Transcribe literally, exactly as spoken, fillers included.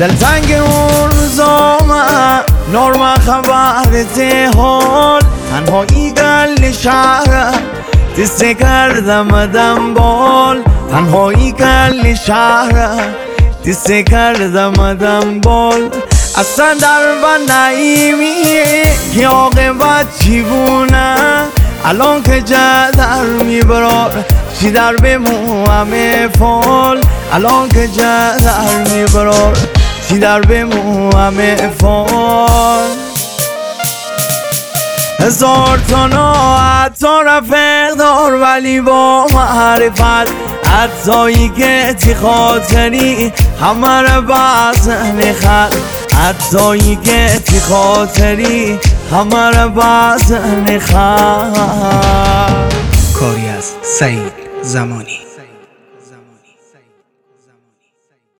دلتنگ اون روزا من نرم خبر حال تنهایی گل شهر دسته کردم دنبال تنهایی گل شهر دسته کردم دنبال اصلا در و نعیمی که عاقبت چی بونه الان که جدر میبرار چی در بمو همه فال الان که جدر میبرار چی در بمو همه فال هزار تا ناعت تا رفق دار ولی با معرفت حتایی که تی خاطری همه رو بزن خط حتایی که تی خاطری همه رو بزن خط. کاری از سعید زمانی.